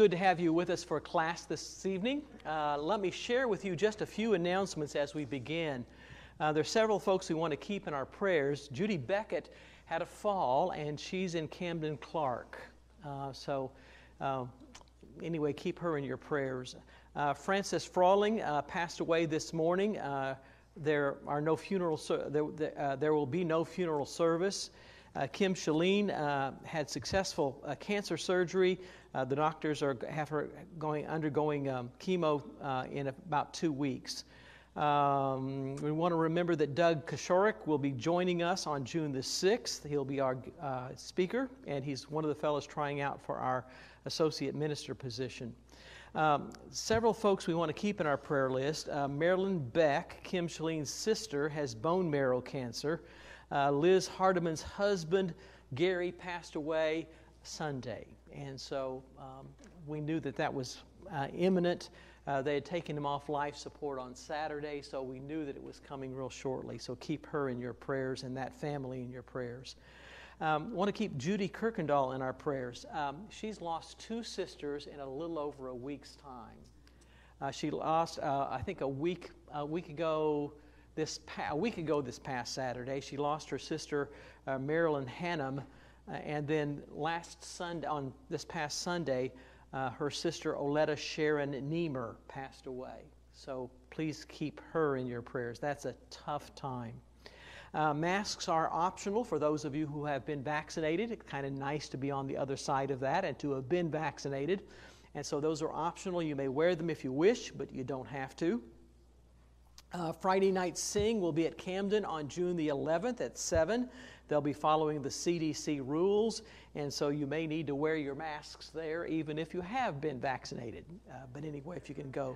Good to have you with us for class this evening. Let me share with you just a few announcements as we begin. There are several folks we want to keep in our prayers. Judy Beckett had a fall, and she's in Camden Clark. Anyway, keep her in your prayers. Frances Frawling passed away this morning. There will be no funeral service. Kim Shalene had successful cancer surgery. The doctors have her undergoing chemo in about 2 weeks. We want to remember that Doug Koshorik will be joining us on June the 6th. He'll be our speaker, and he's one of the fellows trying out for our associate minister position. Several folks we want to keep in our prayer list. Marilyn Beck, Kim Shalene's sister, has bone marrow cancer. Liz Hardiman's husband, Gary, passed away Sunday. And so we knew that was imminent. They had taken him off life support on Saturday, so we knew that it was coming real shortly. So keep her in your prayers and that family in your prayers. Want to keep Judy Kirkendall in our prayers. She's lost 2 sisters in a little over a week's time. She lost, I think, a week ago this past Saturday. She lost her sister Marilyn Hannum, and then this past Sunday, her sister Oletta Sharon Niemer passed away. So please keep her in your prayers. That's a tough time. Masks are optional for those of you who have been vaccinated. It's kind of nice to be on the other side of that and to have been vaccinated. And so those are optional. You may wear them if you wish, but you don't have to. Friday Night Sing will be at Camden on June the 11th at 7. They'll be following the CDC rules, and so you may need to wear your masks there even if you have been vaccinated. But anyway, if you can go.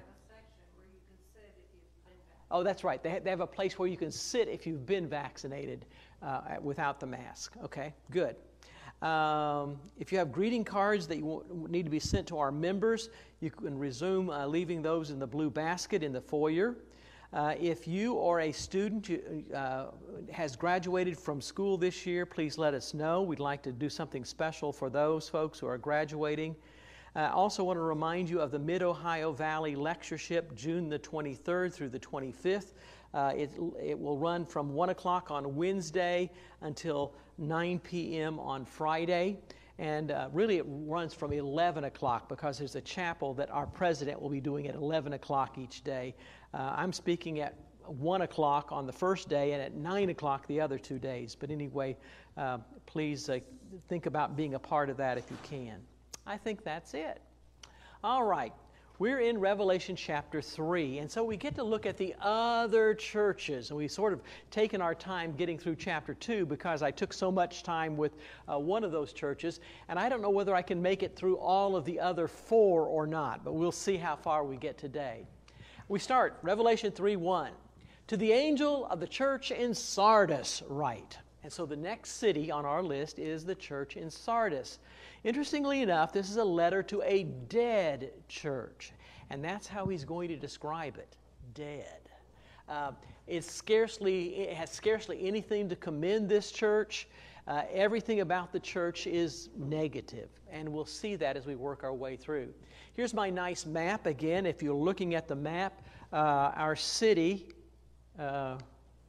Oh, that's right. They have a place where you can sit if you've been vaccinated without the mask. Okay, good. If you have greeting cards that need to be sent to our members, you can resume leaving those in the blue basket in the foyer. If you or a student has graduated from school this year, please let us know. We'd like to do something special for those folks who are graduating. I also want to remind you of the Mid-Ohio Valley Lectureship, June the 23rd through the 25th. It will run from 1 o'clock on Wednesday until 9 p.m. on Friday. And really it runs from 11 o'clock because there's a chapel that our president will be doing at 11 o'clock each day. I'm speaking at 1 o'clock on the first day and at 9 o'clock the other 2 days. But anyway, please think about being a part of that if you can. I think that's it. All right. We're in Revelation chapter 3, and so we get to look at the other churches. And we've sort of taken our time getting through chapter 2 because I took so much time with one of those churches, and I don't know whether I can make it through all of the other 4 or not, but we'll see how far we get today. We start, Revelation 3:1. To the angel of the church in Sardis write. And so the next city on our list is the church in Sardis. Interestingly enough, this is a letter to a dead church, and that's how he's going to describe it, dead. It has scarcely anything to commend this church. Everything about the church is negative, and we'll see that as we work our way through. Here's my nice map again. If you're looking at the map, our city, there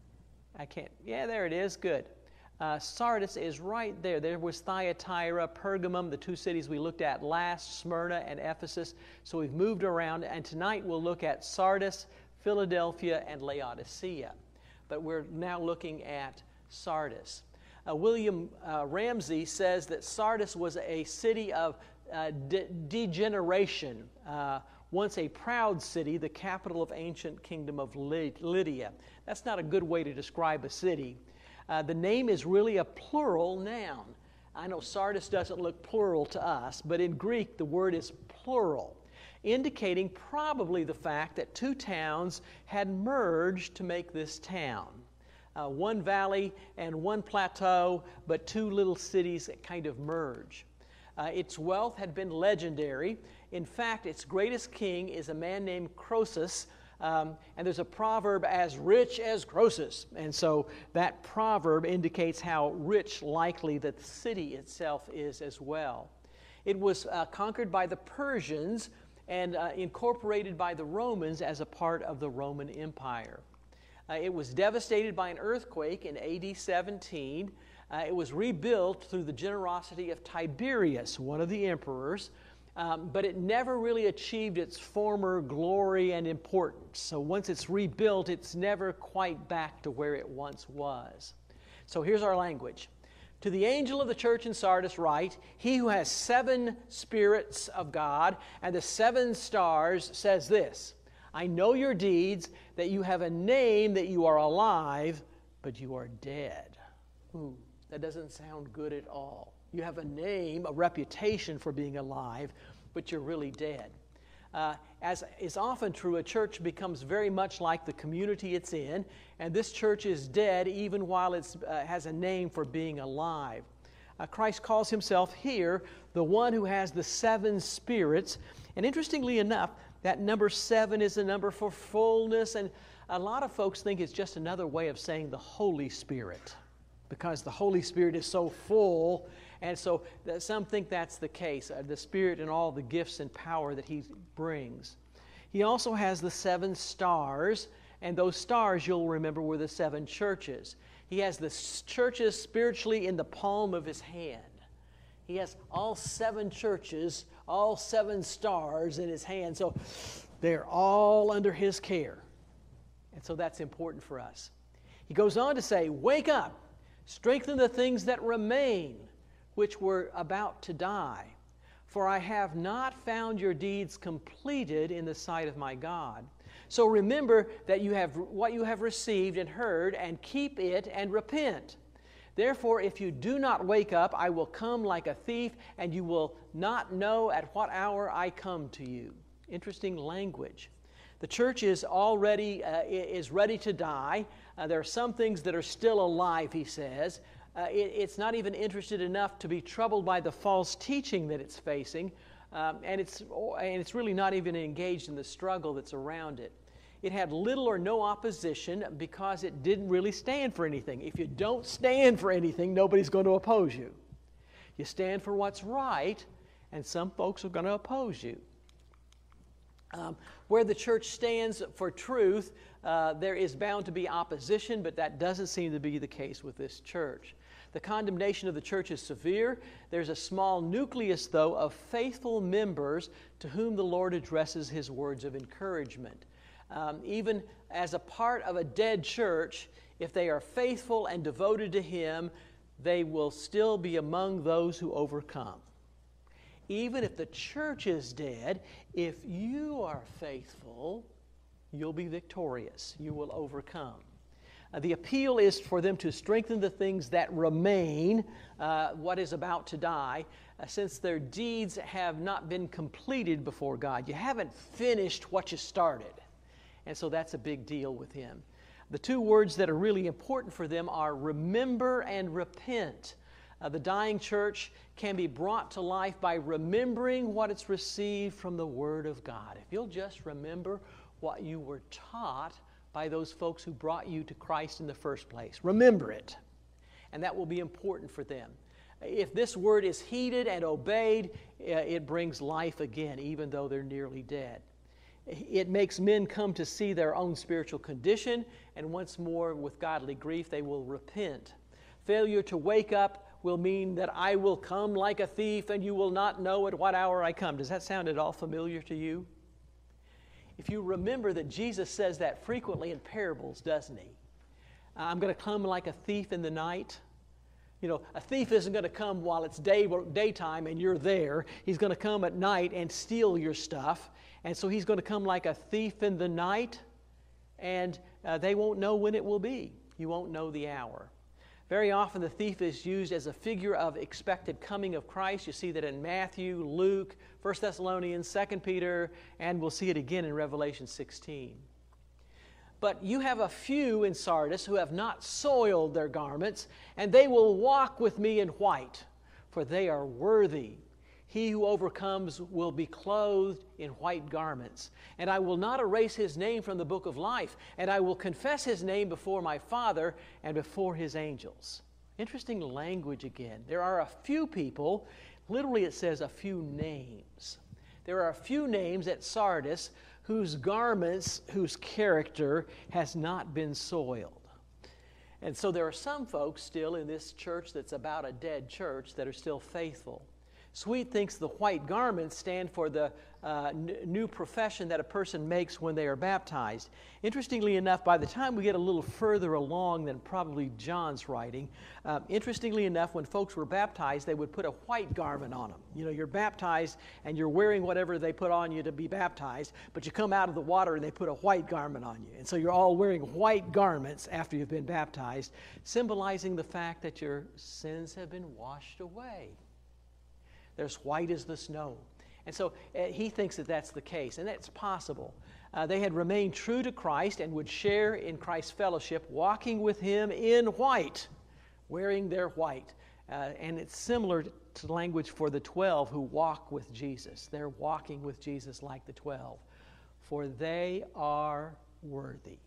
it is, good. Sardis is right there. There was Thyatira, Pergamum, the 2 cities we looked at last, Smyrna and Ephesus. So we've moved around, and tonight we'll look at Sardis, Philadelphia, and Laodicea. But we're now looking at Sardis. William Ramsey says that Sardis was a city of degeneration, once a proud city, the capital of ancient kingdom of Lydia. That's not a good way to describe a city. The name is really a plural noun. I know Sardis doesn't look plural to us, but in Greek the word is plural, indicating probably the fact that 2 towns had merged to make this town. One valley and one plateau, but 2 little cities that kind of merge. Its wealth had been legendary. In fact, its greatest king is a man named Croesus, and there's a proverb, as rich as Croesus. And so that proverb indicates how rich likely the city itself is as well. It was conquered by the Persians and incorporated by the Romans as a part of the Roman Empire. It was devastated by an earthquake in AD 17. It was rebuilt through the generosity of Tiberius, one of the emperors, but it never really achieved its former glory and importance. So once it's rebuilt, it's never quite back to where it once was. So here's our language. To the angel of the church in Sardis write, he who has 7 spirits of God and the 7 stars says this, I know your deeds, that you have a name, that you are alive, but you are dead. Ooh, that doesn't sound good at all. You have a name, a reputation for being alive, but you're really dead. As is often true, a church becomes very much like the community it's in, and this church is dead even while it has a name for being alive. Christ calls himself here the one who has the 7 spirits, and interestingly enough, that number 7 is a number for fullness, and a lot of folks think it's just another way of saying the Holy Spirit, because the Holy Spirit is so full. And so some think that's the case, the Spirit and all the gifts and power that He brings. He also has the 7 stars, and those stars, you'll remember, were the 7 churches. He has the churches spiritually in the palm of His hand. He has all 7 churches, all 7 stars in His hand. So they're all under His care. And so that's important for us. He goes on to say, wake up, strengthen the things that remain, which were about to die. For I have not found your deeds completed in the sight of my God. So remember that you have what you have received and heard, and keep it and repent. Therefore, if you do not wake up, I will come like a thief, and you will not know at what hour I come to you. Interesting language. The church is already ready to die. There are some things that are still alive, he says. It's not even interested enough to be troubled by the false teaching that it's facing, and it's really not even engaged in the struggle that's around it. It had little or no opposition because it didn't really stand for anything. If you don't stand for anything, nobody's going to oppose you. You stand for what's right, and some folks are going to oppose you. Where the church stands for truth, there is bound to be opposition, but that doesn't seem to be the case with this church. The condemnation of the church is severe. There's a small nucleus, though, of faithful members to whom the Lord addresses His words of encouragement. Even as a part of a dead church, if they are faithful and devoted to Him, they will still be among those who overcome. Even if the church is dead, if you are faithful, you'll be victorious. You will overcome. The appeal is for them to strengthen the things that remain, what is about to die, since their deeds have not been completed before God. You haven't finished what you started. And so that's a big deal with Him. The 2 words that are really important for them are remember and repent. The dying church can be brought to life by remembering what it's received from the Word of God. If you'll just remember what you were taught by those folks who brought you to Christ in the first place. Remember it. And that will be important for them. If this word is heeded and obeyed, it brings life again, even though they're nearly dead. It makes men come to see their own spiritual condition, and once more, with godly grief, they will repent. Failure to wake up will mean that I will come like a thief, and you will not know at what hour I come. Does that sound at all familiar to you? If you remember that Jesus says that frequently in parables, doesn't He? I'm going to come like a thief in the night. You know, a thief isn't going to come while it's daytime and you're there. He's going to come at night and steal your stuff. And so He's going to come like a thief in the night, and they won't know when it will be. You won't know the hour. Very often the thief is used as a figure of expected coming of Christ. You see that in Matthew, Luke, 1 Thessalonians, 2 Peter, and we'll see it again in Revelation 16. But you have a few in Sardis who have not soiled their garments, and they will walk with me in white, for they are worthy. He who overcomes will be clothed in white garments, and I will not erase his name from the book of life, and I will confess his name before my Father and before His angels. Interesting language again. There are a few people Literally, it says a few names. There are a few names at Sardis whose garments, whose character has not been soiled. And so there are some folks still in this church that's about a dead church that are still faithful. Sweet thinks the white garments stand for the new profession that a person makes when they are baptized. Interestingly enough, by the time we get a little further along than probably John's writing, interestingly enough, when folks were baptized, they would put a white garment on them. You know, you're baptized and you're wearing whatever they put on you to be baptized, but you come out of the water and they put a white garment on you. And so you're all wearing white garments after you've been baptized, symbolizing the fact that your sins have been washed away. They're as white as the snow. And so he thinks that that's the case, and that's possible. They had remained true to Christ and would share in Christ's fellowship, walking with him in white, wearing their white. And it's similar to the language for the 12 who walk with Jesus. They're walking with Jesus like the 12, for they are worthy.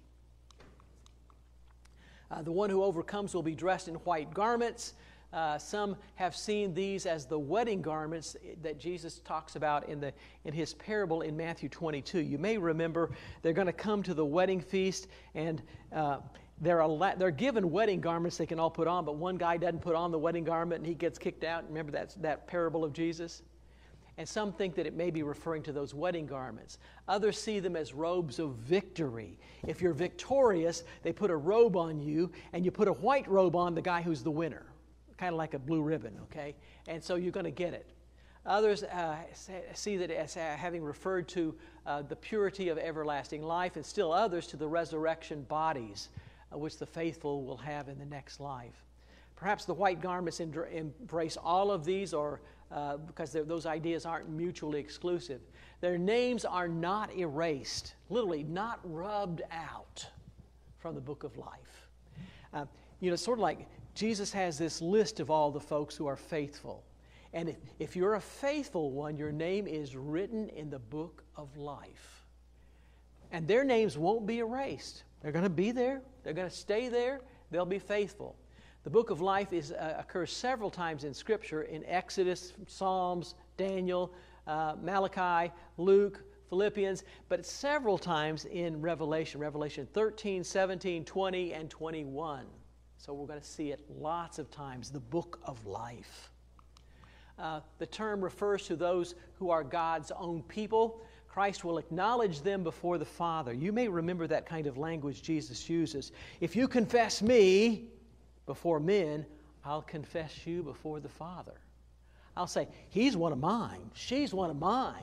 The one who overcomes will be dressed in white garments. Some have seen these as the wedding garments that Jesus talks about in his parable in Matthew 22. You may remember they're going to come to the wedding feast, and they're given wedding garments they can all put on, but one guy doesn't put on the wedding garment and he gets kicked out. Remember that parable of Jesus? And some think that it may be referring to those wedding garments. Others see them as robes of victory. If you're victorious, they put a robe on you, and you put a white robe on the guy who's the winner. Kind of like a blue ribbon, okay? And so you're going to get it. Others see that as having referred to the purity of everlasting life, and still others to the resurrection bodies, which the faithful will have in the next life. Perhaps the white garments embrace all of these, or because those ideas aren't mutually exclusive. Their names are not erased, literally not rubbed out from the book of life. Sort of like Jesus has this list of all the folks who are faithful. And if you're a faithful one, your name is written in the book of life. And their names won't be erased. They're going to be there. They're going to stay there. They'll be faithful. The book of life occurs several times in Scripture, in Exodus, Psalms, Daniel, Malachi, Luke, Philippians, but several times in Revelation 13, 17, 20, and 21. So we're going to see it lots of times, the book of life. The term refers to those who are God's own people. Christ will acknowledge them before the Father. You may remember that kind of language Jesus uses. If you confess me before men, I'll confess you before the Father. I'll say, he's one of mine, she's one of mine.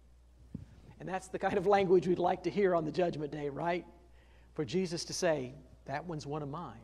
And that's the kind of language we'd like to hear on the judgment day, right? For Jesus to say, that one's one of mine.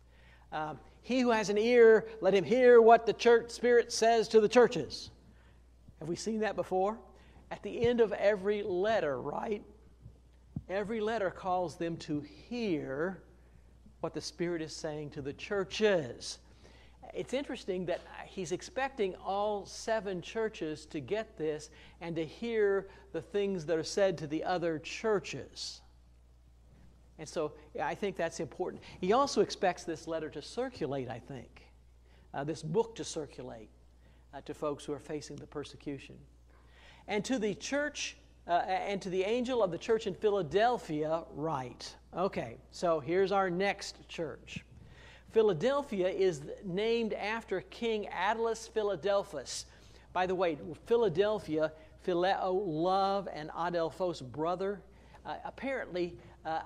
He who has an ear, let him hear what the church spirit says to the churches. Have we seen that before? At the end of every letter, right? Every letter calls them to hear what the Spirit is saying to the churches. It's interesting that he's expecting all 7 churches to get this and to hear the things that are said to the other churches. And so I think that's important. He also expects this letter to circulate, I think, this book to circulate to folks who are facing the persecution. And to the church, and to the angel of the church in Philadelphia, write. Okay, so here's our next church. Philadelphia is named after King Attalus Philadelphus. By the way, Philadelphia, Phileo, love, and Adelphos, brother. Apparently,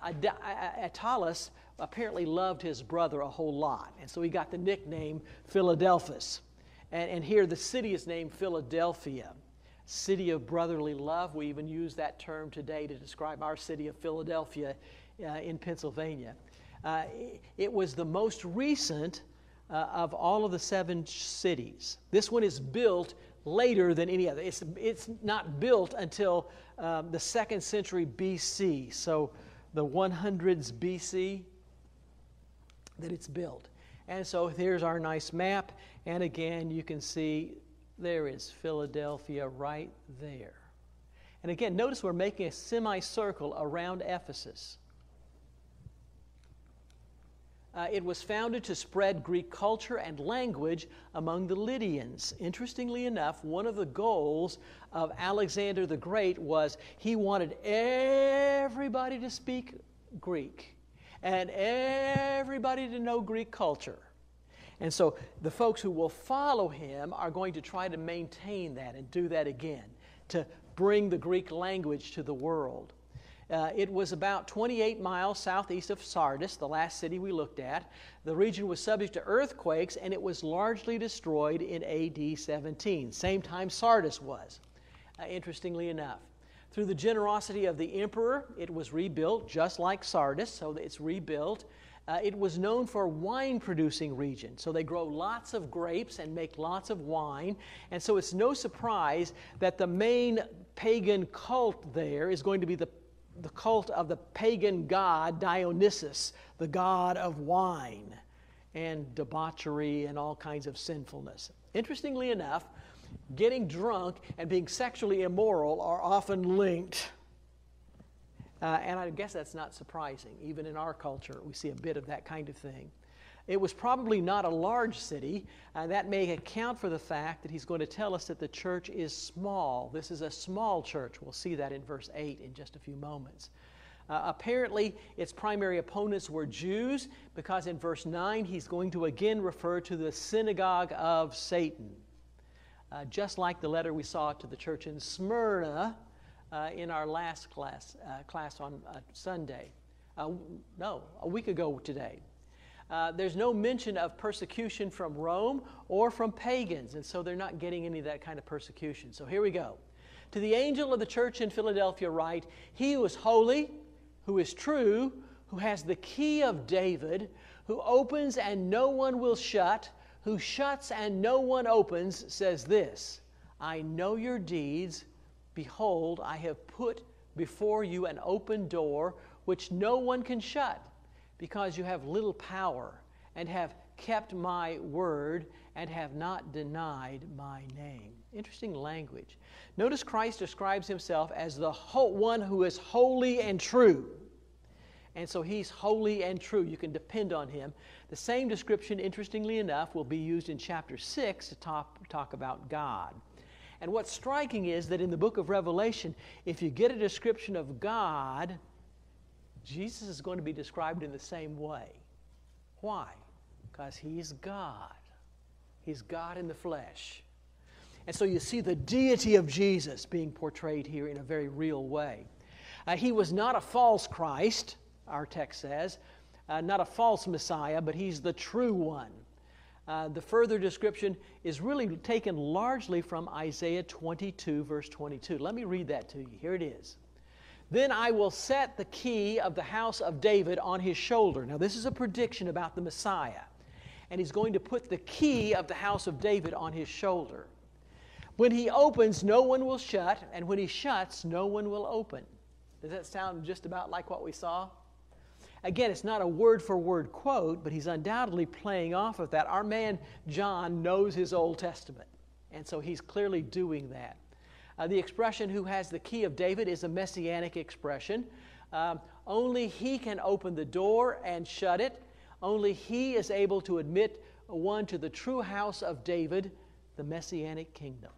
Attalus apparently loved his brother a whole lot, and so he got the nickname Philadelphus. And here the city is named Philadelphia, city of brotherly love. We even use that term today to describe our city of Philadelphia in Pennsylvania. It was the most recent of all of the 7 cities. This one is built later than any other. It's not built until the 2nd century BC, so the 100s BC that it's built. And so here's our nice map, and again you can see there is Philadelphia right there. And again, notice we're making a semicircle around Ephesus. It was founded to spread Greek culture and language among the Lydians. Interestingly enough, one of the goals of Alexander the Great was he wanted everybody to speak Greek and everybody to know Greek culture. And so the folks who will follow him are going to try to maintain that and do that again, to bring the Greek language to the world. It was about 28 miles southeast of Sardis, the last city we looked at. The region was subject to earthquakes, and it was largely destroyed in AD 17, same time Sardis was, interestingly enough. Through the generosity of the emperor, it was rebuilt just like Sardis, so it's rebuilt. It was known for a wine-producing region, so they grow lots of grapes and make lots of wine, and so it's no surprise that the main pagan cult there is going to be the cult of the pagan god Dionysus, the god of wine and debauchery and all kinds of sinfulness. Interestingly enough, getting drunk and being sexually immoral are often linked. And I guess that's not surprising. Even in our culture, we see a bit of that kind of thing. It was probably not a large city. That may account for the fact that he's going to tell us that the church is small. This is a small church. We'll see that in verse 8 in just a few moments. Apparently, its primary opponents were Jews, because in verse 9, he's going to again refer to the synagogue of Satan. Just like the letter we saw to the church in Smyrna, in our last class on Sunday. A week ago today. There's no mention of persecution from Rome or from pagans, and so they're not getting any of that kind of persecution. So here we go. To the angel of the church in Philadelphia write, He who is holy, who is true, who has the key of David, who opens and no one will shut, who shuts and no one opens, says this, I know your deeds. Behold, I have put before you an open door which no one can shut, because you have little power, and have kept my word, and have not denied my name. Interesting language. Notice Christ describes himself as the one who is holy and true. And so he's holy and true. You can depend on him. The same description, interestingly enough, will be used in chapter 6 to talk about God. And what's striking is that in the book of Revelation, if you get a description of God, Jesus is going to be described in the same way. Why? Because he's God. He's God in the flesh. And so you see the deity of Jesus being portrayed here in a very real way. He was not a false Christ, our text says, not a false Messiah, but he's the true one. The further description is really taken largely from Isaiah 22, verse 22. Let me read that to you. Here it is. Then I will set the key of the house of David on his shoulder. Now, this is a prediction about the Messiah. And he's going to put the key of the house of David on his shoulder. When he opens, no one will shut, and when he shuts, no one will open. Does that sound just about like what we saw? Again, it's not a word-for-word quote, but he's undoubtedly playing off of that. Our man John knows his Old Testament, and so he's clearly doing that. The expression, who has the key of David, is a messianic expression. Only he can open the door and shut it. Only he is able to admit one to the true house of David, the messianic kingdom.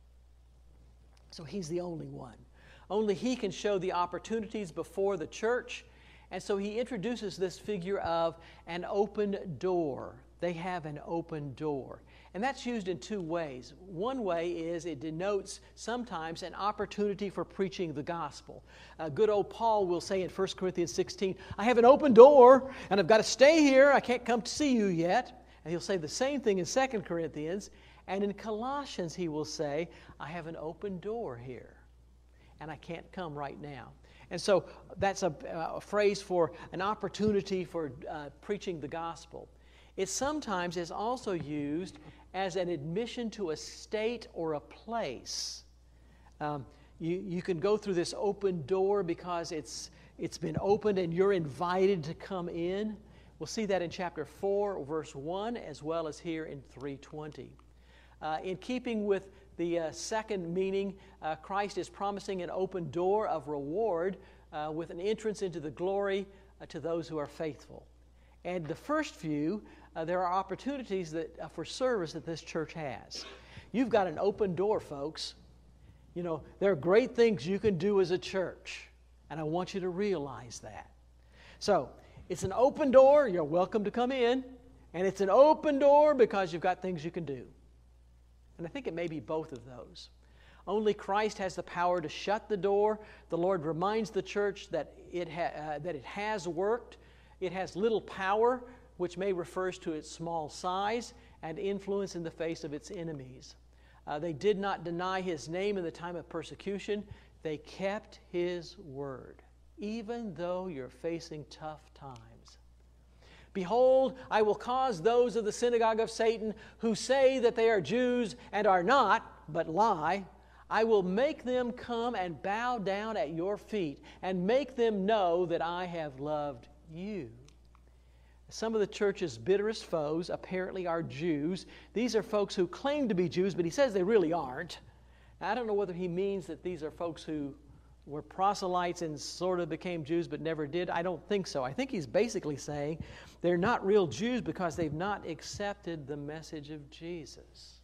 So he's the only one. Only he can show the opportunities before the church. And so he introduces this figure of an open door. They have an open door. And that's used in two ways. One way is it denotes sometimes an opportunity for preaching the gospel. Good old Paul will say in 1 Corinthians 16, I have an open door and I've got to stay here. I can't come to see you yet. And he'll say the same thing in 2 Corinthians. And in Colossians he will say, I have an open door here and I can't come right now. And so that's a phrase for an opportunity for preaching the gospel. It sometimes is also used as an admission to a state or a place. You can go through this open door because it's been opened and you're invited to come in. We'll see that in chapter 4, verse 1, as well as here in 3:20. In keeping with the second meaning, Christ is promising an open door of reward with an entrance into the glory to those who are faithful. And the first few, there are opportunities for service that this church has. You've got an open door, folks. You know, there are great things you can do as a church, and I want you to realize that. So, it's an open door. You're welcome to come in. And it's an open door because you've got things you can do. And I think it may be both of those. Only Christ has the power to shut the door. The Lord reminds the church that it has worked. It has little power, which may refers to its small size and influence in the face of its enemies. They did not deny His name in the time of persecution. They kept His word, even though you're facing tough times. Behold, I will cause those of the synagogue of Satan who say that they are Jews and are not, but lie. I will make them come and bow down at your feet and make them know that I have loved you. Some of the church's bitterest foes apparently are Jews. These are folks who claim to be Jews, but he says they really aren't. Now, I don't know whether he means that these are folks who were proselytes and sort of became Jews but never did. I don't think so. I think he's basically saying they're not real Jews because they've not accepted the message of Jesus.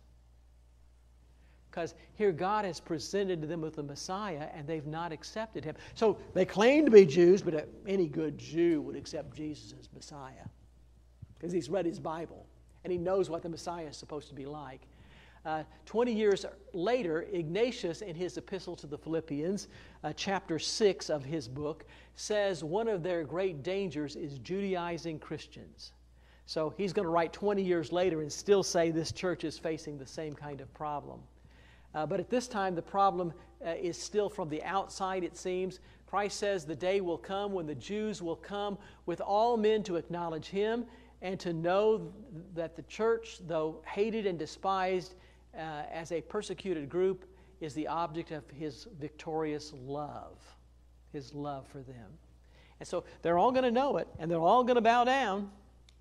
Because here God has presented to them with the Messiah and they've not accepted Him. So they claim to be Jews, but any good Jew would accept Jesus as Messiah because he's read his Bible and he knows what the Messiah is supposed to be like. 20 years later, Ignatius, in his epistle to the Philippians, chapter 6 of his book, says one of their great dangers is Judaizing Christians. So he's going to write 20 years later and still say this church is facing the same kind of problem. But at this time, the problem is still from the outside, it seems. Christ says the day will come when the Jews will come with all men to acknowledge Him and to know that the church, though hated and despised as a persecuted group, is the object of His victorious love, His love for them. And so they're all going to know it, and they're all going to bow down.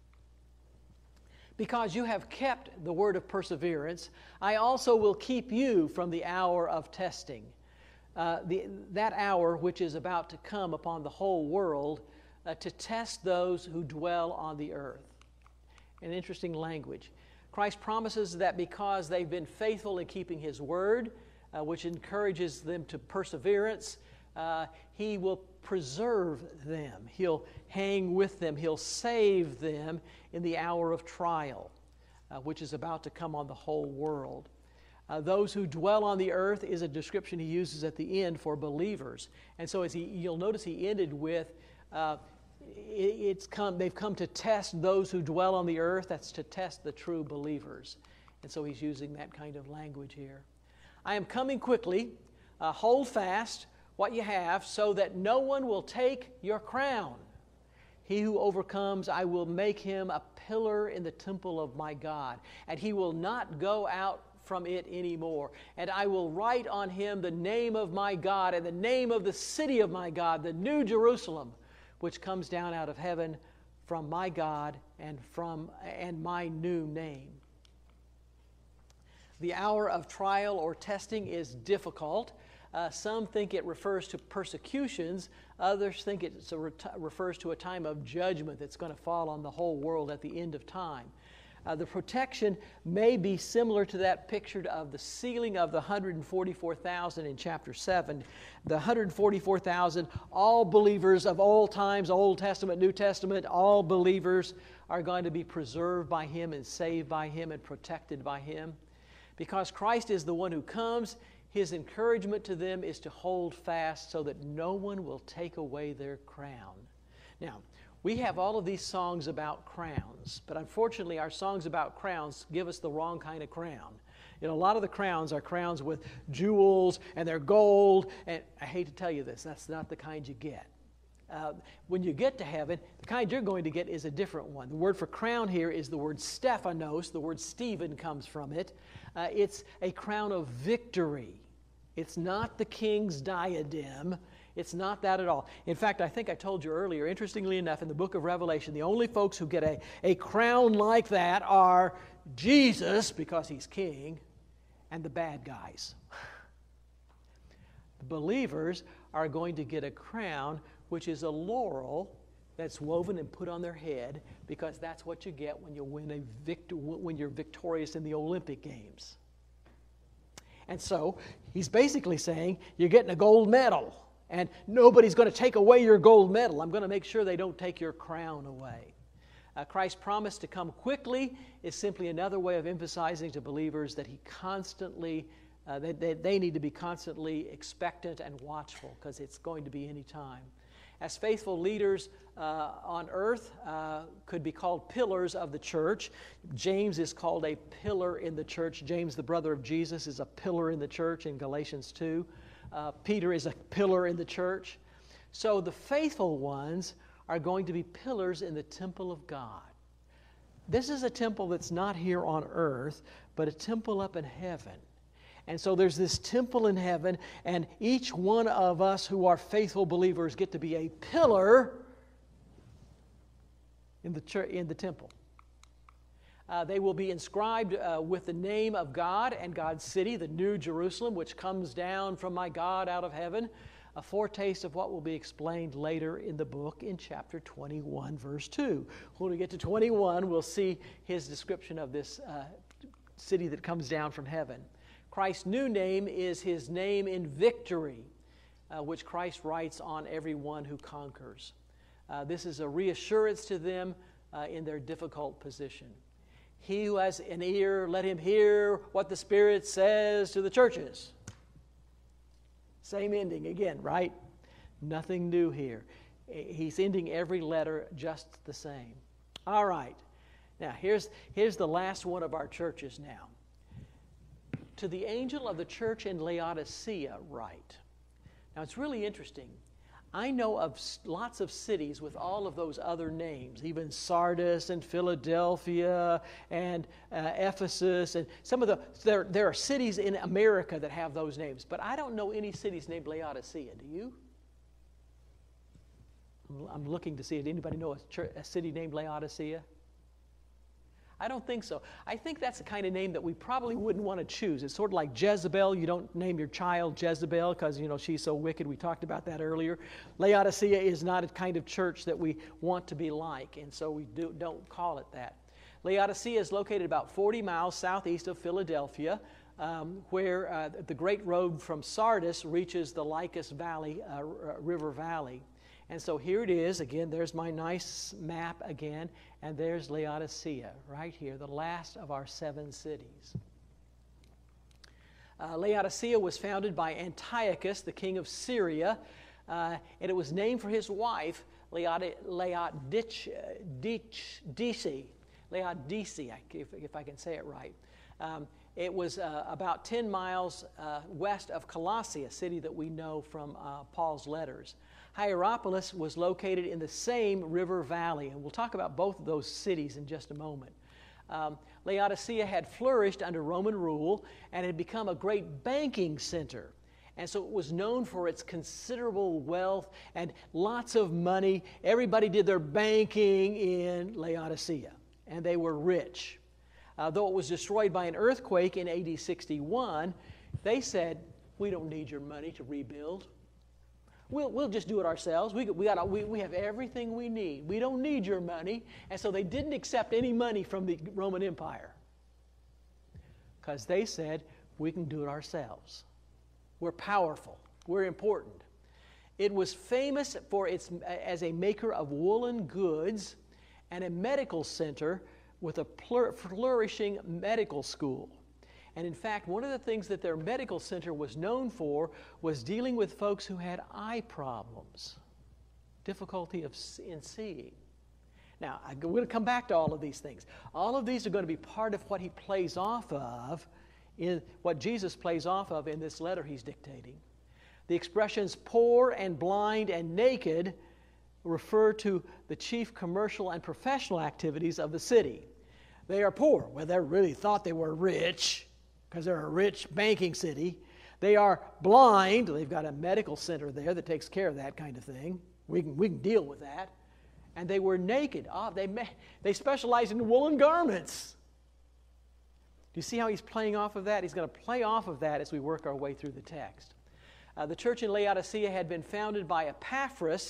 Because you have kept the word of perseverance, I also will keep you from the hour of testing. That hour which is about to come upon the whole world to test those who dwell on the earth. An interesting language. Christ promises that because they've been faithful in keeping His word, which encourages them to perseverance, He will preserve them. He'll hang with them. He'll save them in the hour of trial, which is about to come on the whole world. Those who dwell on the earth is a description He uses at the end for believers. And so you'll notice He ended with, they've come to test those who dwell on the earth. That's to test the true believers. And so He's using that kind of language here. I am coming quickly. Hold fast what you have so that no one will take your crown. He who overcomes, I will make him a pillar in the temple of my God, and he will not go out from it anymore. And I will write on him the name of my God and the name of the city of my God, the New Jerusalem, which comes down out of heaven from my God and my new name. The hour of trial or testing is difficult. Some think it refers to persecutions. Others think it refers to a time of judgment that's going to fall on the whole world at the end of time. The protection may be similar to that pictured of the sealing of the 144,000 in chapter 7. The 144,000, all believers of all times, Old Testament, New Testament, all believers are going to be preserved by Him and saved by Him and protected by Him. Because Christ is the one who comes, His encouragement to them is to hold fast so that no one will take away their crown. Now, we have all of these songs about crowns, but unfortunately our songs about crowns give us the wrong kind of crown. You know, a lot of the crowns are crowns with jewels and they're gold, and I hate to tell you this, that's not the kind you get. When you get to heaven, the kind you're going to get is a different one. The word for crown here is the word Stephanos. The word Stephen comes from it. It's a crown of victory. It's not the king's diadem. It's not that at all. In fact, I think I told you earlier, interestingly enough, in the book of Revelation, the only folks who get a crown like that are Jesus, because He's king, and the bad guys. The believers are going to get a crown which is a laurel that's woven and put on their head, because that's what you get when you win when you're victorious in the Olympic Games. And so he's basically saying, you're getting a gold medal, and nobody's going to take away your gold medal. I'm going to make sure they don't take your crown away. Christ's promise to come quickly is simply another way of emphasizing to believers that he constantly, they need to be constantly expectant and watchful, because it's going to be any time. As faithful leaders on earth could be called pillars of the church. James is called a pillar in the church. James, the brother of Jesus, is a pillar in the church in Galatians 2. Peter is a pillar in the church. So the faithful ones are going to be pillars in the temple of God. This is a temple that's not here on earth, but a temple up in heaven. And so there's this temple in heaven, and each one of us who are faithful believers get to be a pillar in the church, in the temple. They will be inscribed with the name of God and God's city, the New Jerusalem, which comes down from my God out of heaven. A foretaste of what will be explained later in the book in chapter 21, verse 2. When we get to 21, we'll see his description of this city that comes down from heaven. Christ's new name is his name in victory, which Christ writes on everyone who conquers. This is a reassurance to them in their difficult position. He who has an ear, let him hear what the Spirit says to the churches. Same ending again, right? Nothing new here. He's ending every letter just the same. All right. Now, here's the last one of our churches now. To the angel of the church in Laodicea write. Now, it's really interesting. I know of lots of cities with all of those other names, even Sardis and Philadelphia and Ephesus, and some of there are cities in America that have those names, but I don't know any cities named Laodicea. Do you? I'm looking to see if anybody know a city named Laodicea. I don't think so. I think that's the kind of name that we probably wouldn't want to choose. It's sort of like Jezebel. You don't name your child Jezebel because, she's so wicked. We talked about that earlier. Laodicea is not a kind of church that we want to be like, and so we don't call it that. Laodicea is located about 40 miles southeast of Philadelphia, where the great road from Sardis reaches the Lycus Valley, River Valley. And so here it is. Again, there's my nice map again. And there's Laodicea right here, the last of our 7 cities. Laodicea was founded by Antiochus, the king of Syria. And it was named for his wife, Laodice, if I can say it right. It was about 10 miles west of Colossae, a city that we know from Paul's letters. Hierapolis was located in the same river valley, and we'll talk about both of those cities in just a moment. Laodicea had flourished under Roman rule and had become a great banking center. And so it was known for its considerable wealth and lots of money. Everybody did their banking in Laodicea, and they were rich. Though it was destroyed by an earthquake in AD 61, they said, we don't need your money to rebuild. We'll just do it ourselves. We have everything we need. We don't need your money. And so they didn't accept any money from the Roman Empire because they said, we can do it ourselves. We're powerful. We're important. It was famous as a maker of woolen goods and a medical center with a flourishing medical school. And in fact, one of the things that their medical center was known for was dealing with folks who had eye problems, difficulty in seeing. Now, I'm going to come back to all of these things. All of these are going to be part of what he plays off of, in what Jesus plays off of in this letter he's dictating. The expressions poor and blind and naked refer to the chief commercial and professional activities of the city. They are poor. Well, they really thought they were rich because they're a rich banking city. They are blind. They've got a medical center there that takes care of that kind of thing. We can deal with that. And they were naked. They specialize in woolen garments. Do you see how he's playing off of that? He's going to play off of that as we work our way through the text. The church in Laodicea had been founded by Epaphras,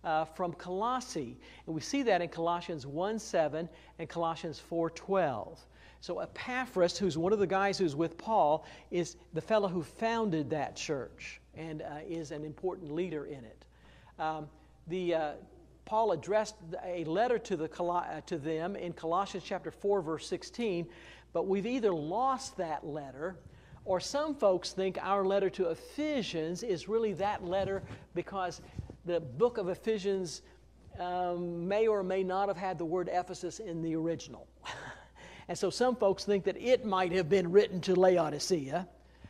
from Colossae. And we see that in Colossians 1:7 and Colossians 4:12. So Epaphras, who's one of the guys who's with Paul, is the fellow who founded that church and is an important leader in it. Paul addressed a letter to them in Colossians chapter 4, verse 16, but we've either lost that letter, or some folks think our letter to Ephesians is really that letter because the book of Ephesians may or may not have had the word Ephesus in the original. And so some folks think that it might have been written to Laodicea.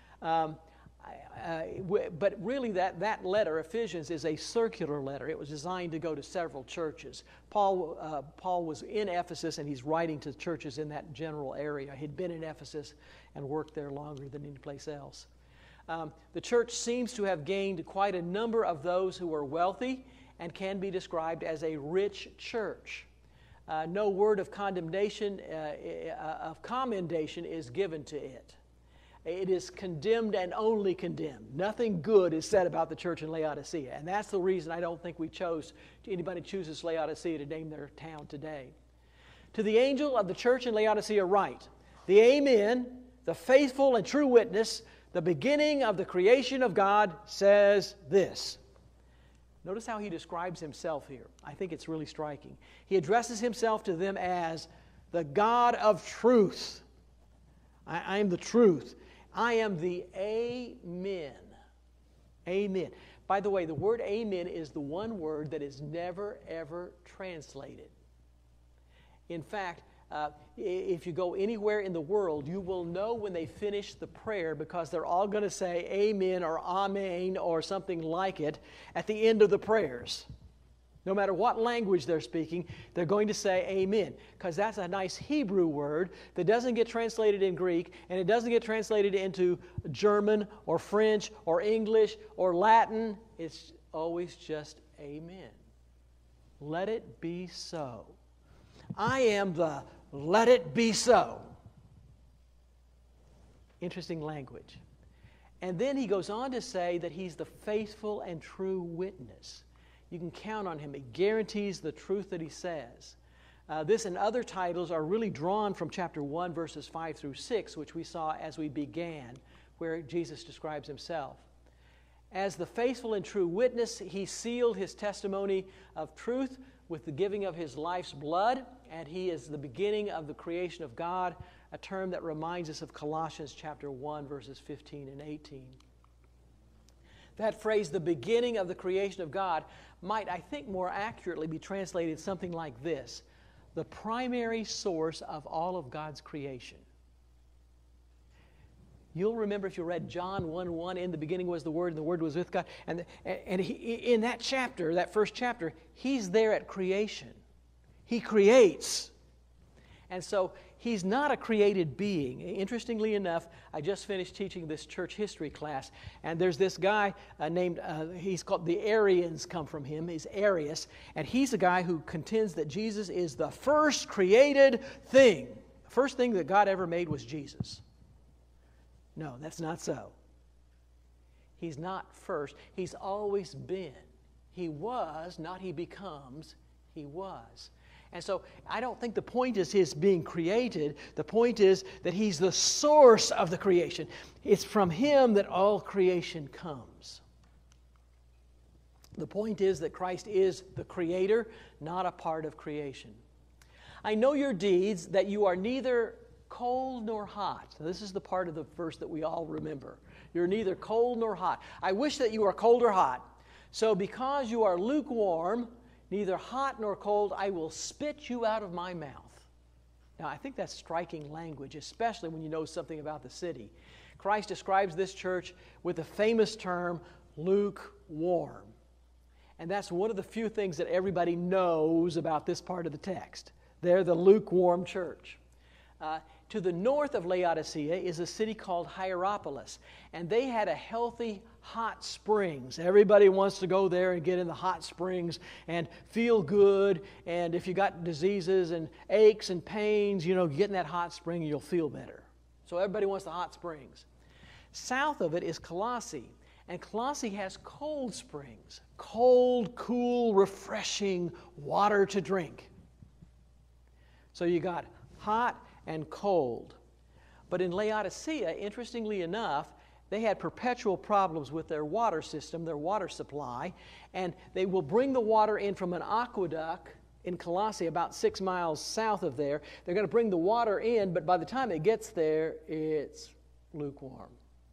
But really that letter, Ephesians, is a circular letter. It was designed to go to several churches. Paul was in Ephesus, and he's writing to churches in that general area. He'd been in Ephesus and worked there longer than any place else. The church seems to have gained quite a number of those who are wealthy and can be described as a rich church. No word of condemnation, of commendation is given to it. It is condemned and only condemned. Nothing good is said about the church in Laodicea. And that's the reason I don't think anybody chooses Laodicea to name their town today. To the angel of the church in Laodicea write, the Amen, the faithful and true witness, the beginning of the creation of God, says this. Notice how he describes himself here. I think it's really striking. He addresses himself to them as the God of truth. I am the truth. I am the Amen. Amen. By the way, the word amen is the one word that is never, ever translated. In fact, if you go anywhere in the world, you will know when they finish the prayer because they're all going to say amen or amen or something like it at the end of the prayers. No matter what language they're speaking, they're going to say amen, because that's a nice Hebrew word that doesn't get translated in Greek, and it doesn't get translated into German or French or English or Latin. It's always just amen. Let it be so. I am the let it be so. Interesting language. And then he goes on to say that he's the faithful and true witness. You can count on him. He guarantees the truth that he says. This and other titles are really drawn from chapter 1, verses 5 through 6, which we saw as we began, where Jesus describes himself. As the faithful and true witness, he sealed his testimony of truth with the giving of his life's blood, and he is the beginning of the creation of God, a term that reminds us of Colossians chapter 1, verses 15 and 18. That phrase, the beginning of the creation of God, might, I think, more accurately be translated something like this: the primary source of all of God's creation. You'll remember if you read John 1:1, in the beginning was the Word, and the Word was with God. And in that chapter, that first chapter, he's there at creation. He creates. And so he's not a created being. Interestingly enough, I just finished teaching this church history class, and there's this guy named, he's called, the Arians come from him. He's Arius, and he's a guy who contends that Jesus is the first created thing. The first thing that God ever made was Jesus. No, that's not so. He's not first. He's always been. He was, not he becomes, he was. And so I don't think the point is his being created. The point is that he's the source of the creation. It's from him that all creation comes. The point is that Christ is the creator, not a part of creation. I know your deeds, that you are neither cold nor hot. Now, this is the part of the verse that we all remember. You're neither cold nor hot. I wish that you were cold or hot. So because you are lukewarm, neither hot nor cold, I will spit you out of my mouth. Now, I think that's striking language, especially when you know something about the city. Christ describes this church with the famous term, lukewarm. And that's one of the few things that everybody knows about this part of the text. They're the lukewarm church. To the north of Laodicea is a city called Hierapolis, and they had a healthy hot springs. Everybody wants to go there and get in the hot springs and feel good, and if you got diseases and aches and pains, get in that hot spring and you'll feel better. So everybody wants the hot springs. South of it is Colossae, And Colossae has cold springs, cold, cool, refreshing water to drink. So you got hot and cold. But in Laodicea, interestingly enough, they had perpetual problems with their water system, their water supply, and they will bring the water in from an aqueduct in Colossae, about 6 miles south of there. They're going to bring the water in, but by the time it gets there, it's lukewarm.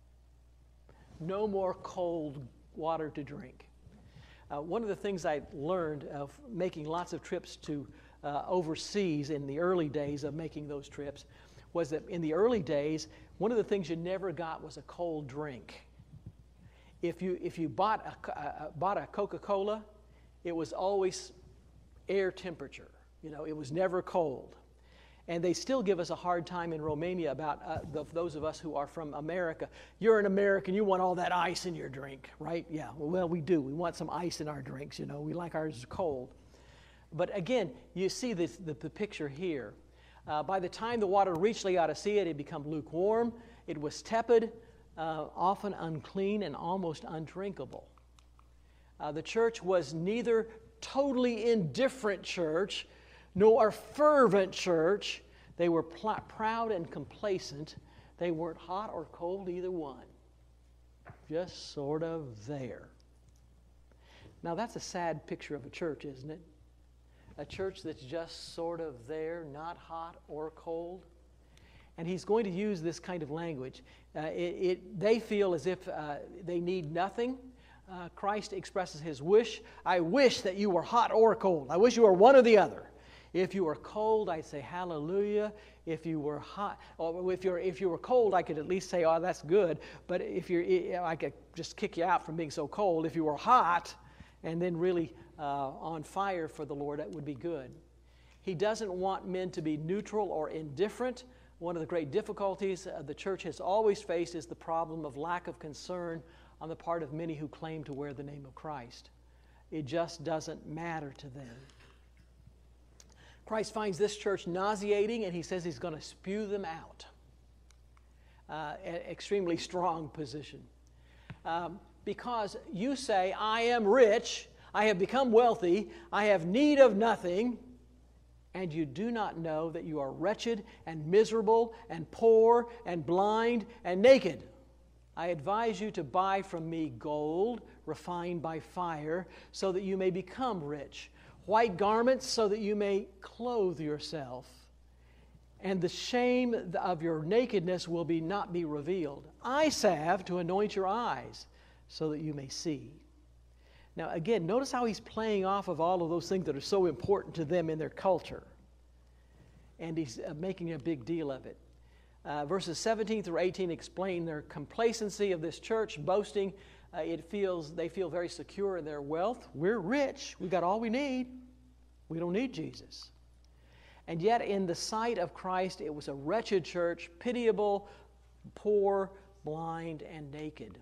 No more cold water to drink. One of the things I learned of making lots of trips to overseas in the early days of making those trips was that in the early days, one of the things you never got was a cold drink. If you bought a Coca-Cola, it was always air temperature. You know, it was never cold. And they still give us a hard time in Romania about those of us who are from America. You're an American, you want all that ice in your drink, right? Yeah, well, we do. We want some ice in our drinks, you know. We like ours cold. But again, you see the picture here. By the time the water reached Laodicea, it had become lukewarm. It was tepid, often unclean, and almost undrinkable. The church was neither totally indifferent church, nor a fervent church. They were proud and complacent. They weren't hot or cold, either one. Just sort of there. Now that's a sad picture of a church, isn't it? A church that's just sort of there, not hot or cold. And he's going to use this kind of language. They feel as if they need nothing. Christ expresses his wish. I wish that you were hot or cold. I wish you were one or the other. If you were cold, I'd say hallelujah. If you were hot, or if you were cold, I could at least say, oh, that's good. But I could just kick you out from being so cold. If you were hot, and then really on fire for the Lord, that would be good. He doesn't want men to be neutral or indifferent. One of the great difficulties the church has always faced is the problem of lack of concern on the part of many who claim to wear the name of Christ. It just doesn't matter to them. Christ finds this church nauseating, and he says he's going to spew them out. An extremely strong position. Because you say, I am rich, I have become wealthy, I have need of nothing, and you do not know that you are wretched and miserable and poor and blind and naked. I advise you to buy from me gold refined by fire, so that you may become rich, white garments so that you may clothe yourself, and the shame of your nakedness will not be revealed. Eye salve to anoint your eyes, so that you may see. Now again, notice how he's playing off of all of those things that are so important to them in their culture. And he's making a big deal of it. Verses 17 through 18 explain their complacency of this church, boasting. They feel very secure in their wealth. We're rich. We've got all we need. We don't need Jesus. And yet in the sight of Christ, it was a wretched church, pitiable, poor, blind, and naked.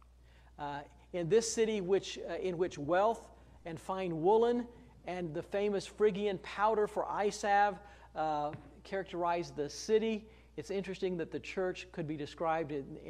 In this city in which wealth and fine woolen and the famous Phrygian powder for eye salve characterized the city, it's interesting that the church could be described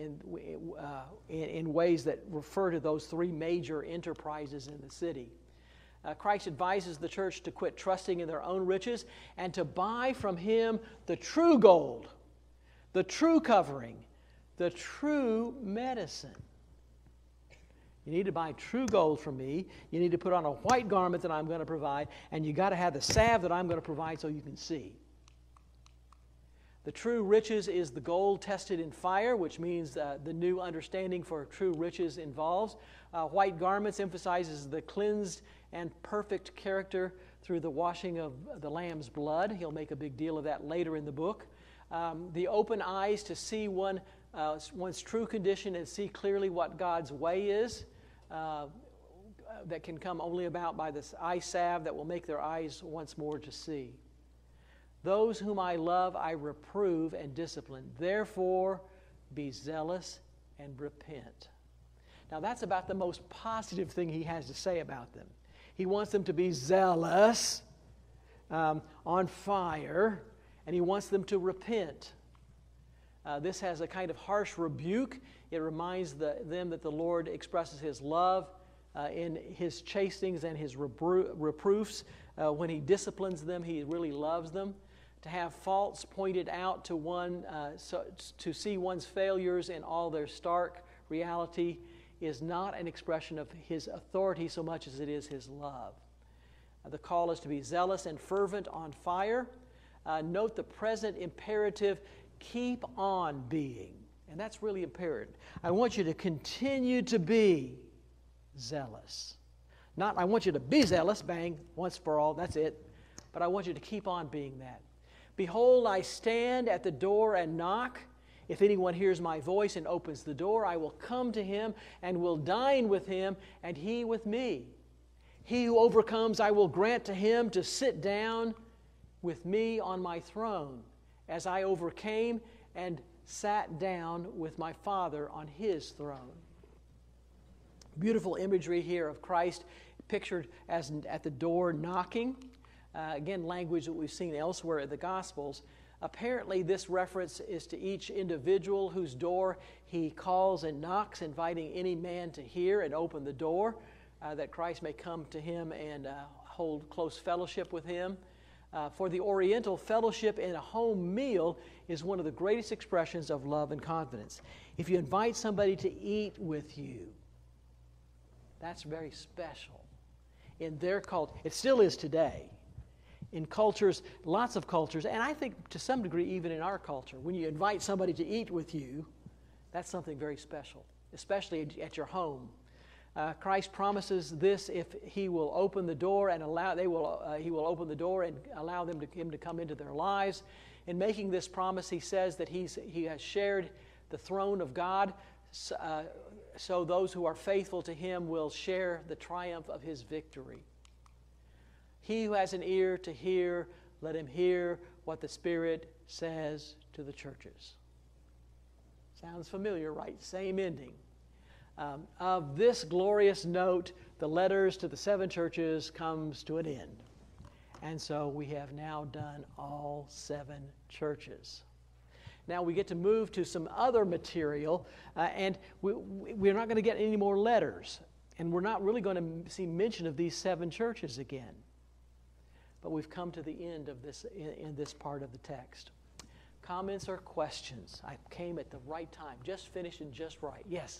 in ways that refer to those three major enterprises in the city. Christ advises the church to quit trusting in their own riches and to buy from him the true gold, the true covering, the true medicine. You need to buy true gold from me. You need to put on a white garment that I'm going to provide, and you got to have the salve that I'm going to provide so you can see. The true riches is the gold tested in fire, which means the new understanding for true riches involves. White garments emphasizes the cleansed and perfect character through the washing of the Lamb's blood. He'll make a big deal of that later in the book. The open eyes to see one's true condition and see clearly what God's way is. That can come only about by this eye salve that will make their eyes once more to see. Those whom I love, I reprove and discipline. Therefore, be zealous and repent. Now, that's about the most positive thing he has to say about them. He wants them to be zealous, on fire, and he wants them to repent. This has a kind of harsh rebuke. It reminds them that the Lord expresses His love in His chastisings and His reproofs. When He disciplines them, He really loves them. To have faults pointed out to one, to see one's failures in all their stark reality is not an expression of His authority so much as it is His love. The call is to be zealous and fervent, on fire. Note the present imperative, keep on being. And that's really imperative. I want you to continue to be zealous. Not, I want you to be zealous, bang, once for all, that's it. But I want you to keep on being that. Behold, I stand at the door and knock. If anyone hears my voice and opens the door, I will come to him and will dine with him, and he with me. He who overcomes, I will grant to him to sit down with me on my throne, as I overcame and sat down with my Father on His throne. Beautiful imagery here of Christ pictured as at the door knocking. Again, language that we've seen elsewhere in the Gospels. Apparently, this reference is to each individual whose door He calls and knocks, inviting any man to hear and open the door, that Christ may come to him and hold close fellowship with him. For the Oriental, fellowship in a home meal is one of the greatest expressions of love and confidence. If you invite somebody to eat with you, that's very special. In their culture, it still is today. In cultures, lots of cultures, and I think to some degree even in our culture, when you invite somebody to eat with you, that's something very special, especially at your home. Christ promises this if He will open the door and He will open the door and allow Him to come into their lives. In making this promise, He says that He has shared the throne of God, so those who are faithful to Him will share the triumph of His victory. He who has an ear to hear, let him hear what the Spirit says to the churches. Sounds familiar, right? Same ending. Of this glorious note, the letters to the 7 churches comes to an end. And so we have now done all 7 churches. Now we get to move to some other material, and we're not going to get any more letters. And we're not really going to see mention of these 7 churches again. But we've come to the end of this in this part of the text. Comments or questions? I came at the right time, just finished and just right. Yes?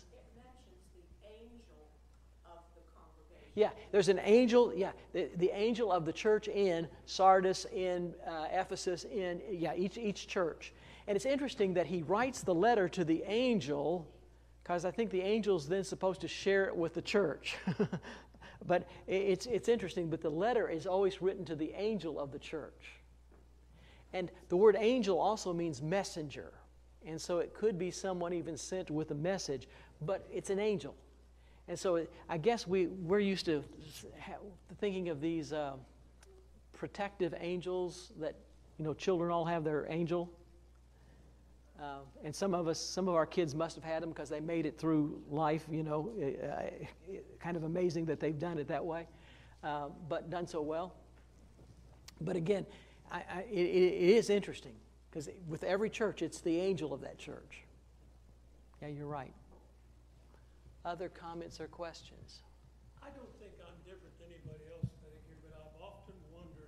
Yeah, there's an angel, the angel of the church in Sardis, in Ephesus, in each church. And it's interesting that he writes the letter to the angel, because I think the angel's then supposed to share it with the church. But it's interesting, but the letter is always written to the angel of the church. And the word angel also means messenger. And so it could be someone even sent with a message, but it's an angel. And so I guess we're used to thinking of these protective angels that, children all have their angel. And some of our kids must have had them because they made it through life, kind of amazing that they've done it that way, but done so well. But again, it is interesting because with every church, it's the angel of that church. Yeah, you're right. Other comments or questions? I don't think I'm different than anybody else sitting here, but I've often wondered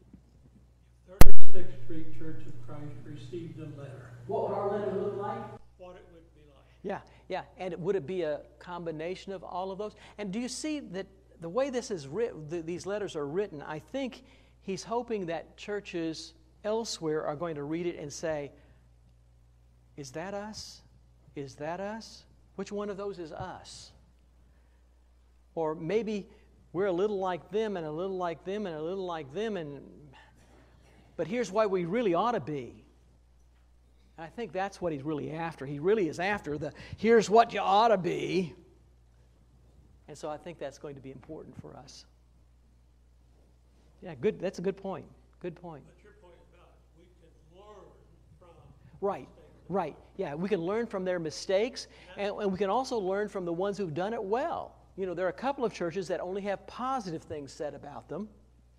if 36th Street Church of Christ received a letter. What would our letter look like? What it would be like. Yeah. And would it be a combination of all of those? And do you see that the way this is written, these letters are written, I think he's hoping that churches elsewhere are going to read it and say, is that us? Is that us? Which one of those is us? Or maybe we're a little like them and a little like them and a little like them, but here's why we really ought to be. And I think that's what he's really after. He really is after here's what you ought to be. And so I think that's going to be important for us. Yeah, good. That's a good point. Good point. But your point about we can learn from Right. Right. Yeah, we can learn from their mistakes, and we can also learn from the ones who've done it well. There are a couple of churches that only have positive things said about them,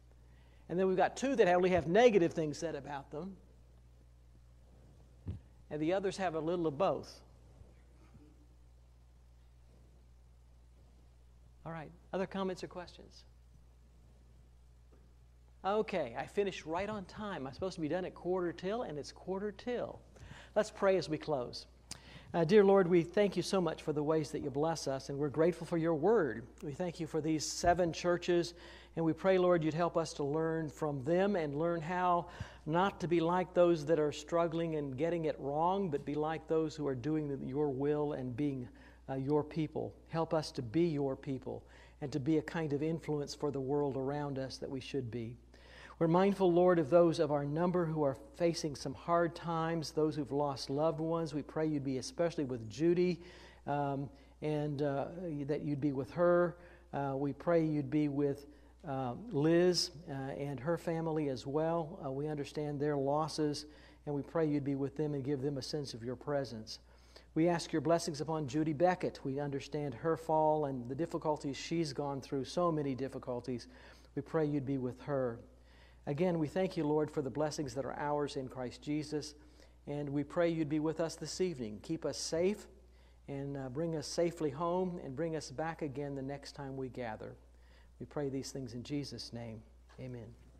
and then we've got 2 that only have negative things said about them. and the others have a little of both. All right, other comments or questions? Okay, I finished right on time. I'm supposed to be done at 1:15, and it's 1:15. Let's pray as we close. Dear Lord, we thank you so much for the ways that you bless us, and we're grateful for your word. We thank you for these 7 churches, and we pray, Lord, you'd help us to learn from them and learn how not to be like those that are struggling and getting it wrong, but be like those who are doing your will and being your people. Help us to be your people and to be a kind of influence for the world around us that we should be. We're mindful, Lord, of those of our number who are facing some hard times, those who've lost loved ones. We pray you'd be especially with Judy and that you'd be with her. We pray you'd be with Liz and her family as well. We understand their losses, and we pray you'd be with them and give them a sense of your presence. We ask your blessings upon Judy Beckett. We understand her fall and the difficulties she's gone through, so many difficulties. We pray you'd be with her. Again, we thank you, Lord, for the blessings that are ours in Christ Jesus, and we pray you'd be with us this evening. Keep us safe and bring us safely home and bring us back again the next time we gather. We pray these things in Jesus' name. Amen.